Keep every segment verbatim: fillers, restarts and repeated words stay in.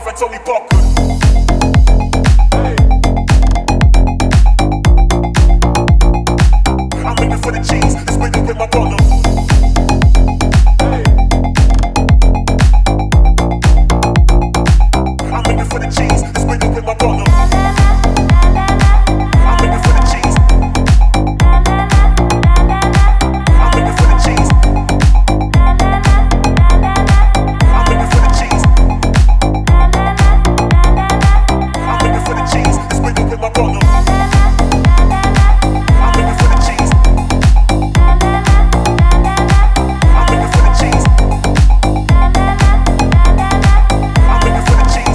and Tony Parker. I'm looking for the cheese, this window with my partner. I'm looking for the cheese, this window with my partner. I'm looking for the cheese. I'm looking for the cheese. I'm looking for the cheese. I'm looking for the cheese, this window with my partner. I'm looking for the cheese. I'm looking for the cheese. I'm looking for the cheese.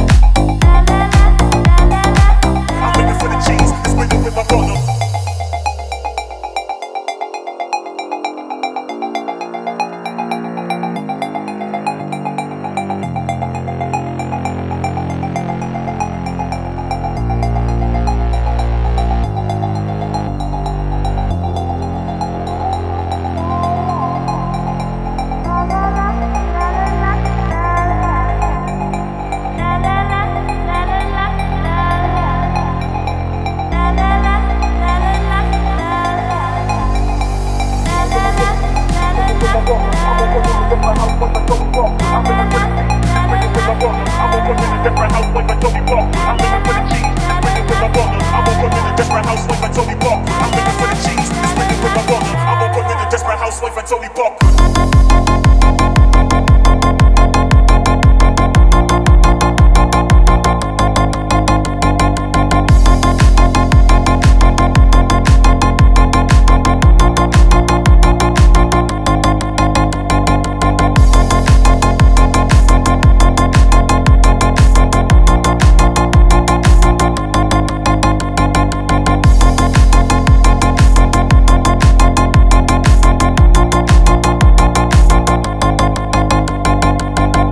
I'm looking for the cheese, this window with my partner. Different house like a Tony Parker. I'm looking for the cheese. This window with my partner. I'm gonna put in a desperate housewife like Tony Parker. I'm looking for the cheese. This window with my partner. I'm gonna put in a desperate housewife like Tony Parker.